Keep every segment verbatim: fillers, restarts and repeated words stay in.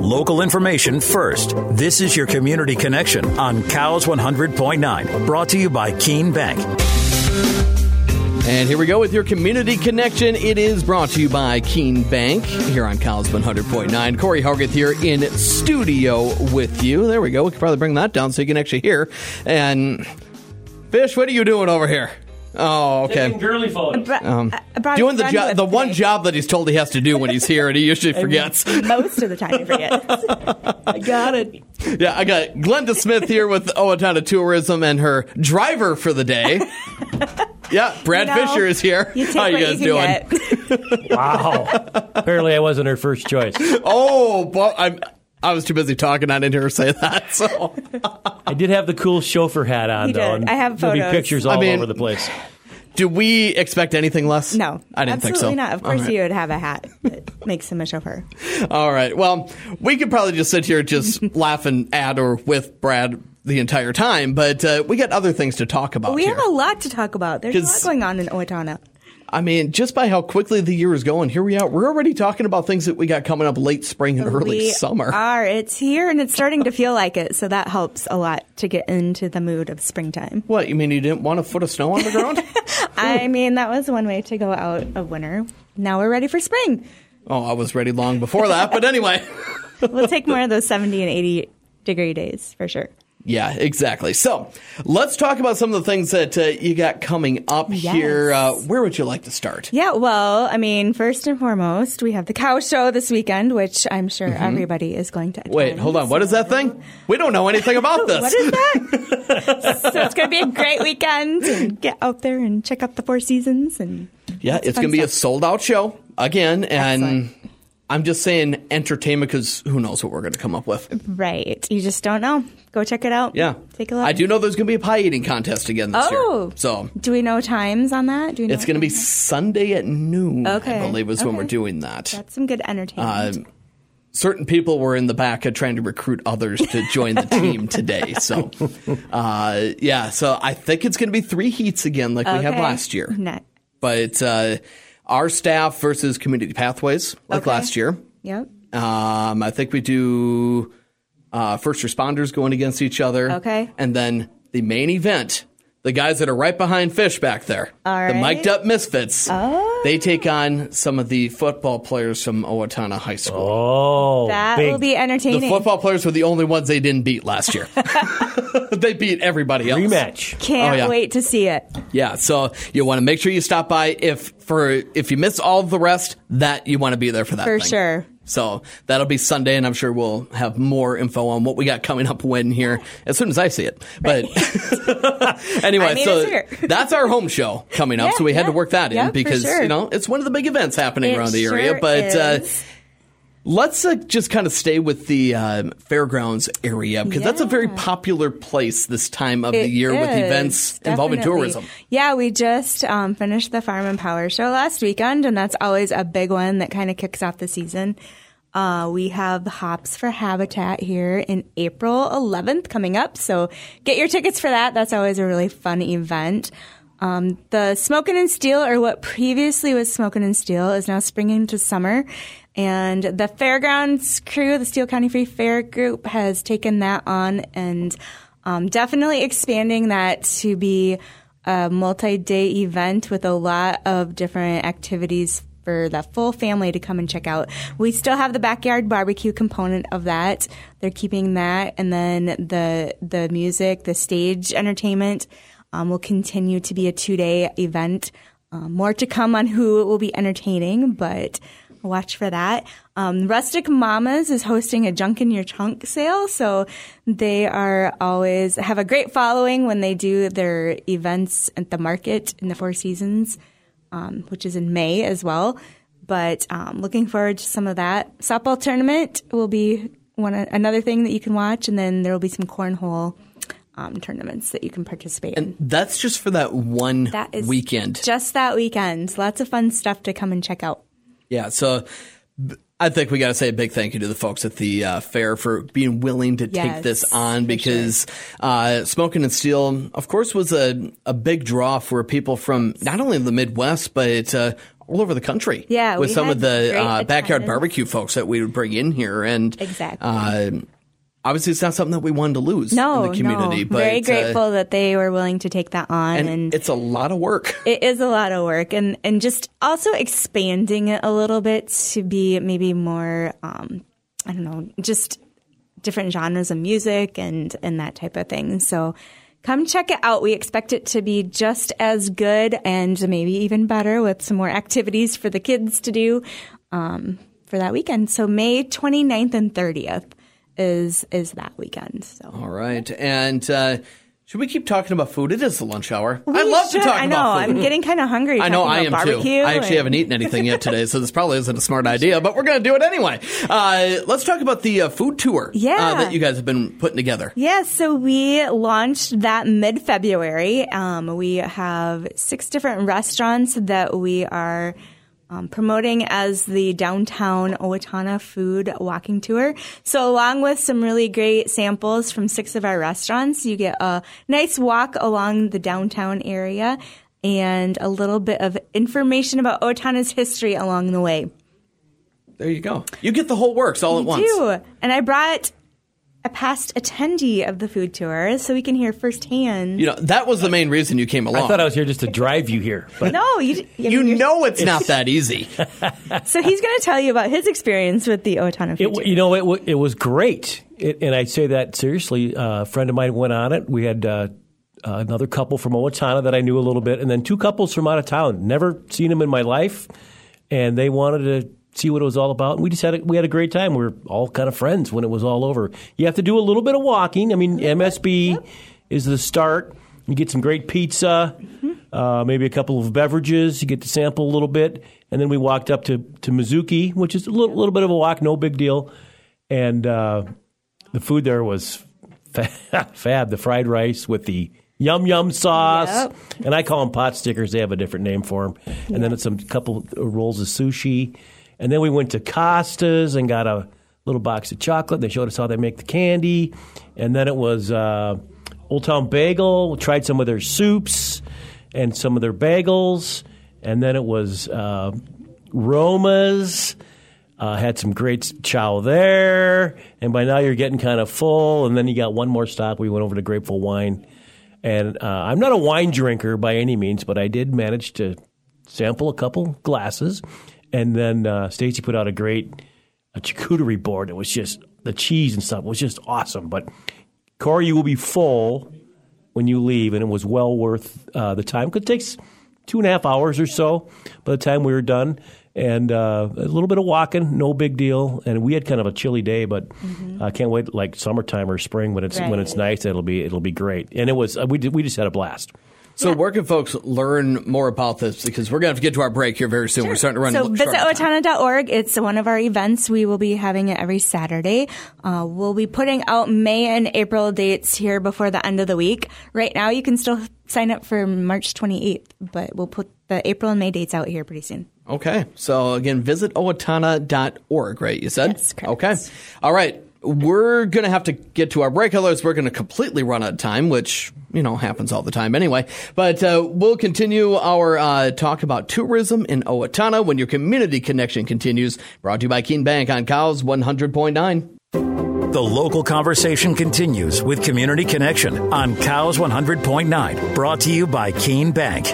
Local information first. This is your Community Connection on Cows one hundred point nine. Brought to you by Keene Bank. And here we go with your Community Connection. It is brought to you by Keene Bank here on Cows one hundred point nine. Corey Hogarth here in studio with you. There we go. We can probably bring that down so you can actually hear. And Fish, what are you doing over here? Oh, okay. Taking girly photos. Um, doing the job, the one job that he's told he has to do when he's here, and he usually forgets. Most of the time he forgets. I got it. Yeah, I got Glenda Smith here with Owatonna Tourism and her driver for the day. Yeah, Brad you know, Fisher is here. You take How are you guys you doing? Wow. Apparently I wasn't her first choice. Oh, well, I'm... I was too busy talking. I didn't hear her say that. So I did have the cool chauffeur hat on, You though. did. And I have there'll be photos. pictures all I mean, over the place. do we expect anything less? No, I didn't think so. absolutely not. Of course, All right. you would have a hat that makes him a chauffeur. All right. Well, we could probably just sit here just laughing at or with Brad the entire time, but uh, we got other things to talk about We here. have a lot to talk about. There's a 'Cause- lot going on in Owatonna. I mean, just by how quickly the year is going, here we are. We're already talking about things that we got coming up late spring and early we summer. Are. It's here and it's starting to feel like it, so that helps a lot to get into the mood of springtime. What, you mean you didn't want a foot of snow on the ground? I mean, that was one way to go out of winter. Now we're ready for spring. Oh, I was ready long before that, but anyway. We'll take more of those seventy and eighty degree days for sure. Yeah, exactly. So let's talk about some of the things that uh, you got coming up Yes. here. Uh, where would you like to start? Yeah, well, I mean, first and foremost, we have the cow show this weekend, which I'm sure everybody is going to attend. Wait, hold on. What is that thing? We don't know anything about this. What is that? So it's going to be a great weekend. And get out there and check out the Four Seasons. And Yeah, lots of it's fun going to be a stuff. sold-out show again, and Excellent. I'm just saying entertainment because who knows what we're going to come up with. Right. You just don't know. Go check it out. Yeah. Take a look. I do know there's going to be a pie eating contest again this Oh. year. So Do we know times on that? Do we know it's going to be Sunday at noon, Okay. I believe, is when Okay. we're doing that. That's some good entertainment. Um, certain people were in the back of trying to recruit others to join the team today. So, uh, yeah, so I think it's going to be three heats again like we had Okay. last year. Ne- But uh, our staff versus Community Pathways like Okay. last year. Yep. Um, I think we do uh, first responders going against each other. Okay. And then the main event, the guys that are right behind Fish back there, All the right. mic'd up Misfits, Oh. they take on some of the football players from Owatonna High School. Oh, That big. will be entertaining. The football players were the only ones they didn't beat last year. They beat everybody else. rematch. Can't Oh, yeah. wait to see it. Yeah, so you want to make sure you stop by. If for if you miss all of the rest, that you want to be there for that. For thing. sure. So that'll be Sunday, and I'm sure we'll have more info on what we got coming up when here as soon as I see it. But anyway, I mean, so it's here. that's our home show coming up. Yeah, so we had to yeah. work that Yeah, in for because sure. you know it's one of the big events happening It around the area. sure But uh, is. let's uh, just kind of stay with the uh, fairgrounds area because that's a very Yeah. popular place this time of the It year with is, events involving definitely. tourism. Yeah, we just um, finished the Farm and Power show last weekend, and that's always a big one that kind of kicks off the season. Uh, we have Hops for Habitat here in April eleventh coming up, so get your tickets for that. That's always a really fun event. Um, the Smokin' and Steel, or what previously was Smokin' and Steel, is now springing to summer. And the fairgrounds crew, the Steele County Free Fair group, has taken that on and um, definitely expanding that to be a multi-day event with a lot of different activities for the full family to come and check out. We still have the backyard barbecue component of that. They're keeping that. And then the the music, the stage entertainment um, will continue to be a two-day event. Um, more to come on who it will be entertaining, but watch for that. Um, Rustic Mamas is hosting a Junk in Your Trunk sale, so they are always have a great following when they do their events at the market in the Four Seasons, um, which is in May as well. But um, looking forward to some of that. Softball tournament will be one another thing that you can watch, and then there will be some cornhole um, tournaments that you can participate in. And that's just for that one That is weekend. Just that weekend. Lots of fun stuff to come and check out. Yeah, so b- I think we got to say a big thank you to the folks at the uh, fair for being willing to Yes, take this on for because uh, Smokin' and Steel, of course, was a, a big draw for people from not only the Midwest, but uh, all over the country. Yeah, with we some had of the great uh, backyard attendance. barbecue folks that we would bring in here, and Exactly. Uh, obviously, it's not something that we wanted to lose No, in the community. no. But Very uh, grateful that they were willing to take that on. and, And, it's a lot of work. it is a lot of work. And, and just also expanding it a little bit to be maybe more, um, I don't know, just different genres of music and, and that type of thing. So come check it out. We expect it to be just as good and maybe even better with some more activities for the kids to do um, for that weekend. So May twenty-ninth and thirtieth is is that weekend. So All right, and uh, should we keep talking about food? It is the lunch hour. We I love should. to talk I know. about food. I'm getting kind of hungry. I know talking I about am too. barbecue I actually and- haven't eaten anything yet today, so this probably isn't a smart idea, but we're going to do it anyway. Uh, let's talk about the uh, food tour Yeah. uh, that you guys have been putting together. Yeah, so we launched that mid-February. Um, we have six different restaurants that we are um, promoting as the downtown Owatonna food walking tour. So along with some really great samples from six of our restaurants, you get a nice walk along the downtown area and a little bit of information about Owatonna's history along the way. There you go. You get the whole works all at We once. do. And I brought a past attendee of the food tour so we can hear firsthand. You know, that was the main reason you came along. I thought I was here just to drive you here. But No, you. I you mean, you're- know it's not that easy. So he's going to tell you about his experience with the Owatonna It, food w- tour. you know, it, w- it was great. It, and I say that seriously. Uh, a friend of mine went on it. We had uh, uh, another couple from Owatonna that I knew a little bit, and then two couples from out of town. Never seen them in my life, and they wanted to see what it was all about. And we just had a, we had a great time. We were all kind of friends when it was all over. You have to do a little bit of walking. I mean, M S B yep. is the start. You get some great pizza, mm-hmm. uh, maybe a couple of beverages. You get to sample a little bit, and then we walked up to to Mizuki, which is a little, little bit of a walk, no big deal. And uh, the food there was fab. The fried rice with the yum yum sauce, Yep. and I call them pot stickers. They have a different name for them. And yep. then it's some couple of rolls of sushi. And then we went to Costa's and got a little box of chocolate. They showed us how they make the candy. And then it was uh, Old Town Bagel. We tried some of their soups and some of their bagels. And then it was uh, Roma's. Uh, had some great chow there. And by now you're getting kind of full. And then you got one more stop. We went over to Grapeful Wine. And uh, I'm not a wine drinker by any means, but I did manage to sample a couple glasses. And then uh, Stacy put out a great a charcuterie board. It was just, the cheese and stuff was just awesome. But, Corey, you will be full when you leave, and it was well worth uh, the time. Because it takes two and a half hours or so by the time we were done. And uh, a little bit of walking, no big deal. And we had kind of a chilly day, but I mm-hmm. uh, can't wait like summertime or spring when it's right. when it's nice. It'll be it'll be great. And it was uh, we did, we just had a blast. So yeah. where can folks learn more about this? Because we're going to have to get to our break here very soon. Sure. We're starting to run So short visit on time. Owatonna dot org. It's one of our events. We will be having it every Saturday. Uh, we'll be putting out May and April dates here before the end of the week. Right now, you can still sign up for March twenty-eighth, but we'll put the April and May dates out here pretty soon. Okay. So, again, visit Owatonna dot org, right? You said? Yes, correct. Okay. All right. We're going to have to get to our break, otherwise we're going to completely run out of time, which, you know, happens all the time anyway. But uh, we'll continue our uh, talk about tourism in Owatonna when your community connection continues. Brought to you by Keene Bank on Cows one hundred point nine. The local conversation continues with Community Connection on Cows one hundred point nine. Brought to you by Keene Bank.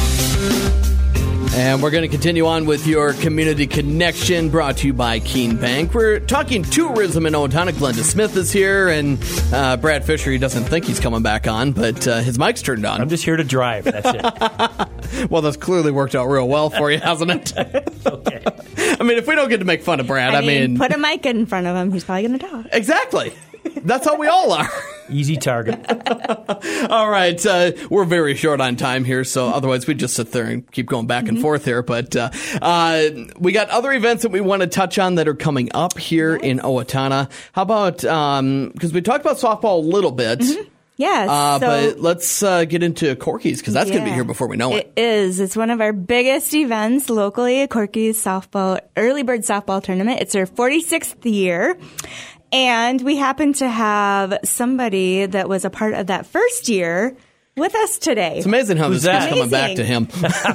And we're going to continue on with your community connection, brought to you by Keene Bank. We're talking tourism in Owatonna. Glenda Smith is here, and uh, Brad Fisher, he doesn't think he's coming back on, but uh, his mic's turned on. I'm just here to drive. That's it. Well, that's clearly worked out real well for you, hasn't it? Okay. I mean, if we don't get to make fun of Brad, I, I mean, mean... put a mic in front of him. He's probably going to talk. Exactly. That's how we all are. Easy target. All right. Uh, we're very short on time here, so otherwise we'd just sit there and keep going back and mm-hmm. forth here. But uh, uh, we got other events that we want to touch on that are coming up here yes. in Owatonna. How about, because um, we talked about softball a little bit. Mm-hmm. Yes. Uh, so, but let's uh, get into Corky's, because that's yeah, going to be here before we know it. It is. It's one of our biggest events locally, Corky's softball, early bird softball tournament. It's our forty-sixth year. And we happen to have somebody that was a part of that first year with us today. It's amazing how Who's this keeps that? coming back to him.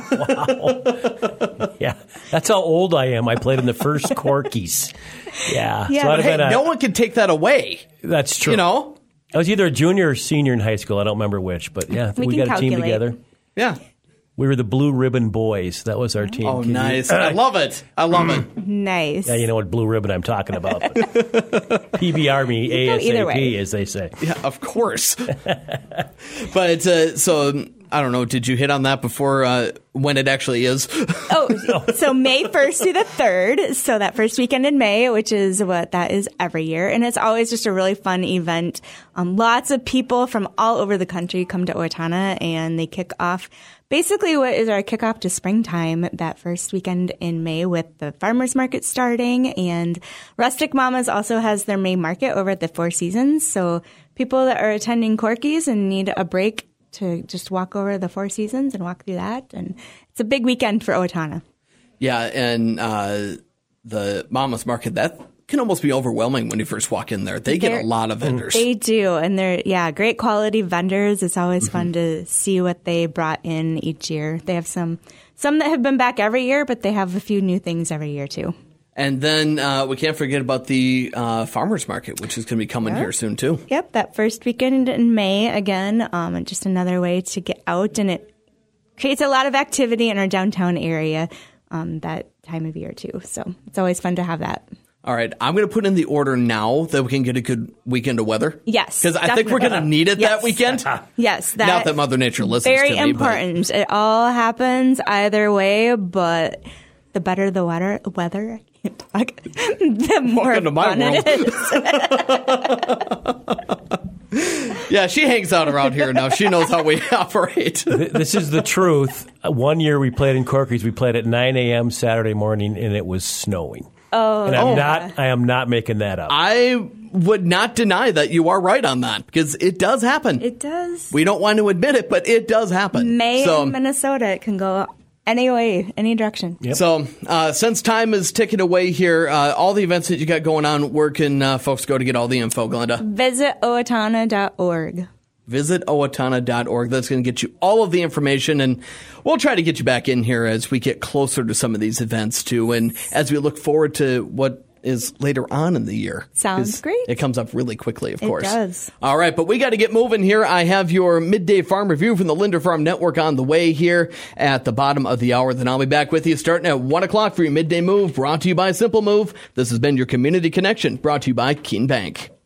Wow. Yeah, that's how old I am. I played in the first Corkies. Yeah. Yeah, so I'd have Hey, been a- no one can take that away. That's true. You know? I was either a junior or senior in high school. I don't remember which, but yeah, We we, can got a team calculate. together. Yeah. We were the Blue Ribbon Boys. That was our team. Oh, Can you- nice. I love it. I love it. Nice. Yeah, you know what blue ribbon I'm talking about. P B Army go either way. ASAP, as they say. Yeah, of course. But uh, so I don't know. Did you hit on that before uh, when it actually is? Oh, so May first through the third. So that first weekend in May, which is what that is every year. And it's always just a really fun event. Um, lots of people from all over the country come to Owatonna and they kick off basically what is our kickoff to springtime that first weekend in May with the farmers market starting. And Rustic Mamas also has their May market over at the Four Seasons. So people that are attending Corky's and need a break to just walk over the Four Seasons and walk through that. And it's a big weekend for Owatonna. Yeah, and uh, the Mama's Market, that can almost be overwhelming when you first walk in there. They get They're- a lot of vendors. They do. And they're, yeah, great quality vendors. It's always fun to see what they brought in each year. They have some, some that have been back every year, but they have a few new things every year too. And then uh, we can't forget about the uh, Farmers Market, which is going to be coming here soon too. Yep, that first weekend in May again. Um, and just another way to get out, and it creates a lot of activity in our downtown area um, that time of year too. So it's always fun to have that. All right, I'm going to put in the order now that we can get a good weekend of weather. Yes, Because I think we're going to definitely. need it Yes. that weekend. Yes, that, Not that Mother Nature listens very to me. but- important. It all happens either way, but the better the weather, weather, I can't talk, the more into my fun world. it is. Yeah, she hangs out around here now. She knows how we operate. Th- This is the truth. Uh, One year we played in Corky's. We played at nine a.m. Saturday morning, and it was snowing. Oh, and I'm Oh. not. I am not making that up. I would not deny that you are right on that because it does happen. It does. We don't want to admit it, but it does happen. May so, in Minnesota, it can go any way, any direction. Yep. So, uh, since time is ticking away here, uh, all the events that you got going on, where can uh, folks go to get all the info, Glenda? Visit owatonna dot org. Visit owatonna dot org. That's going to get you all of the information, and we'll try to get you back in here as we get closer to some of these events, too, and as we look forward to what is later on in the year. Sounds 'Cause great. It comes up really quickly, of It course. does. All right, but we got to get moving here. I have your midday farm review from the Linder Farm Network on the way here at the bottom of the hour. Then I'll be back with you starting at one o'clock for your midday move, brought to you by Simple Move. This has been your Community Connection, brought to you by Keene Bank.